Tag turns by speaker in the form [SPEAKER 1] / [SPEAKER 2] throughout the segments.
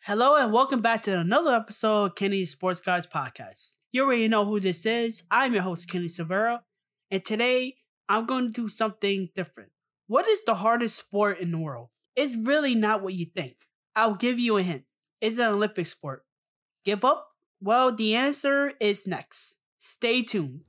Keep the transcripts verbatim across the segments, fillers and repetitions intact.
[SPEAKER 1] Hello and welcome back to another episode of Kenny's Sports Guys Podcast. You already know who this is. I'm your host, Kenny Silvera, and today I'm going to do something different. What is the hardest sport in the world? It's really not what you think. I'll give you a hint. It's an Olympic sport. Give up? Well, the answer is next. Stay tuned.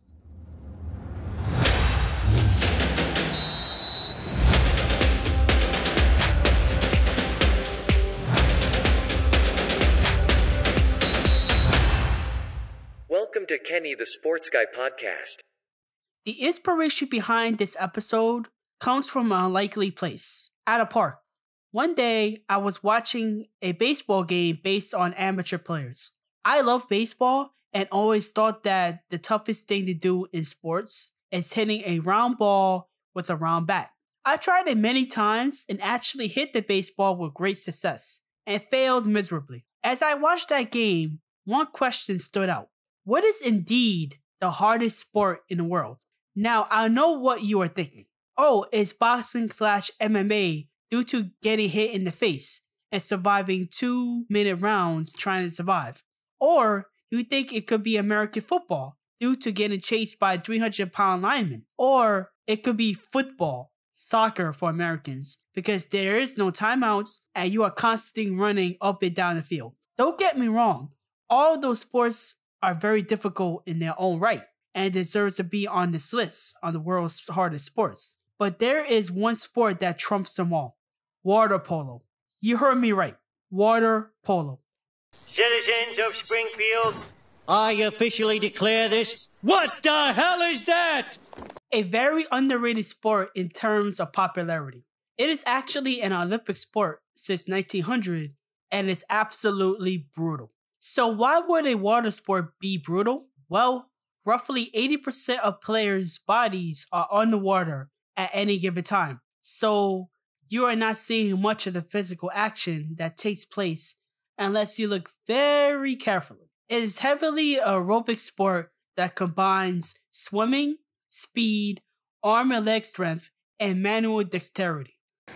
[SPEAKER 2] Welcome to Kenny the Sports Guy Podcast.
[SPEAKER 1] The inspiration behind this episode comes from an unlikely place, at a park. One day, I was watching a baseball game based on amateur players. I love baseball and always thought that the toughest thing to do in sports is hitting a round ball with a round bat. I tried it many times and actually hit the baseball with great success and failed miserably. As I watched that game, one question stood out. What is indeed the hardest sport in the world? Now, I know what you are thinking. Oh, it's boxing slash M M A due to getting hit in the face and surviving two minute rounds trying to survive. Or you think it could be American football due to getting chased by a three hundred pound lineman. Or it could be football, soccer for Americans, because there is no timeouts and you are constantly running up and down the field. Don't get me wrong, all of those sports are very difficult in their own right and deserves to be on this list on the world's hardest sports. But there is one sport that trumps them all. Water polo. You heard me right. Water polo.
[SPEAKER 3] Citizens of Springfield, I officially declare this. What the hell is that?
[SPEAKER 1] A very underrated sport in terms of popularity. It is actually an Olympic sport since nineteen hundred and is absolutely brutal. So why would a water sport be brutal? Well, roughly eighty percent of players' bodies are underwater at any given time. So you are not seeing much of the physical action that takes place unless you look very carefully. It is heavily an aerobic sport that combines swimming, speed, arm and leg strength, and manual dexterity.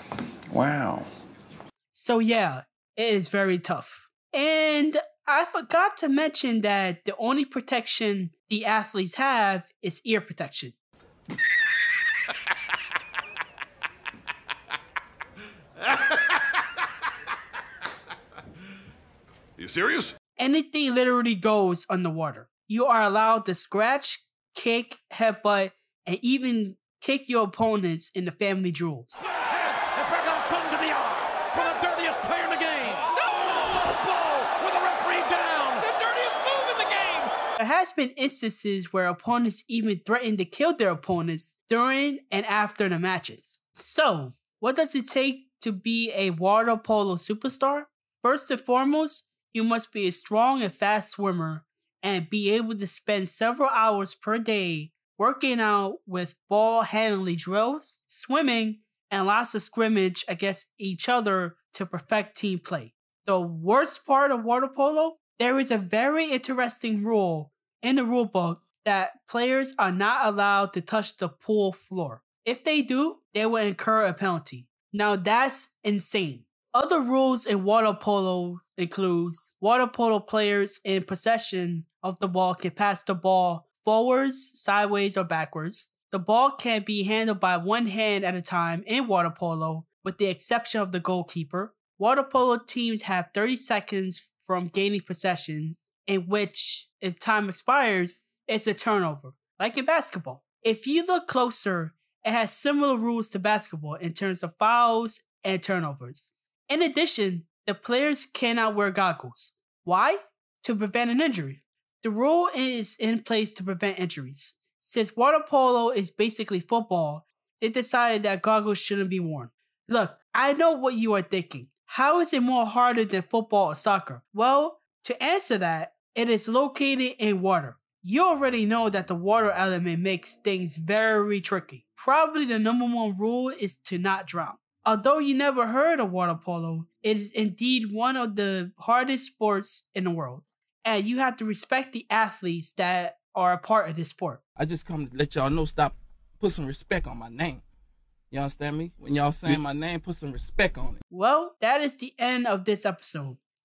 [SPEAKER 4] Wow.
[SPEAKER 1] So yeah, it is very tough. And I forgot to mention that the only protection the athletes have is ear protection.
[SPEAKER 5] You serious?
[SPEAKER 1] Anything literally goes underwater. You are allowed to scratch, kick, headbutt, and even kick your opponents in the family jewels. There has been instances where opponents even threaten to kill their opponents during and after the matches. So, what does it take to be a water polo superstar? First and foremost, you must be a strong and fast swimmer and be able to spend several hours per day working out with ball handling drills, swimming, and lots of scrimmage against each other to perfect team play. The worst part of water polo? There is a very interesting rule in the rulebook that players are not allowed to touch the pool floor. If they do, they will incur a penalty. Now that's insane. Other rules in water polo includes water polo players in possession of the ball can pass the ball forwards, sideways, or backwards. The ball can be handled by one hand at a time in water polo, with the exception of the goalkeeper. Water polo teams have thirty seconds from gaining possession, in which, if time expires, it's a turnover, like in basketball. If you look closer, it has similar rules to basketball in terms of fouls and turnovers. In addition, the players cannot wear goggles. Why? To prevent an injury. The rule is in place to prevent injuries. Since water polo is basically football, they decided that goggles shouldn't be worn. Look, I know what you are thinking. How is it more harder than football or soccer? Well, to answer that, it is located in water. You already know that the water element makes things very tricky. Probably the number one rule is to not drown. Although you never heard of water polo, it is indeed one of the hardest sports in the world. And you have to respect the athletes that are a part of this sport.
[SPEAKER 6] I just come to let y'all know, stop, put some respect on my name. You understand me? When y'all saying my name, put some respect on it.
[SPEAKER 1] Well, that is the end of this episode.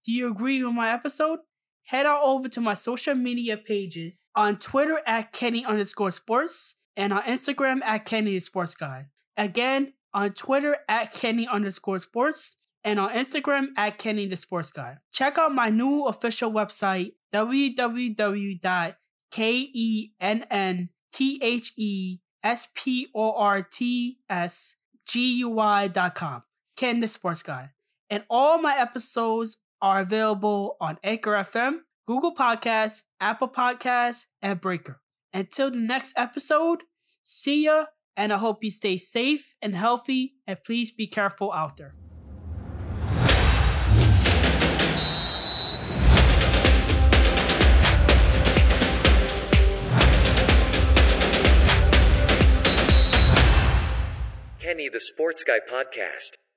[SPEAKER 1] Do you agree with my episode? Head on over to my social media pages on Twitter at Kenny underscore sports and on Instagram at Kenny the Sports Guy. Again, on Twitter at Kenny underscore sports and on Instagram at Kenny the Sports Guy. Check out my new official website, w w w dot kenn T H E S P O R T S G U I dot com. Ken the Sports Guy. And all my episodes are available on Anchor F M, Google Podcasts, Apple Podcasts, and Breaker. Until the next episode, see ya, and I hope you stay safe and healthy, and please be careful out there.
[SPEAKER 2] Kenny the Sports Guy Podcast.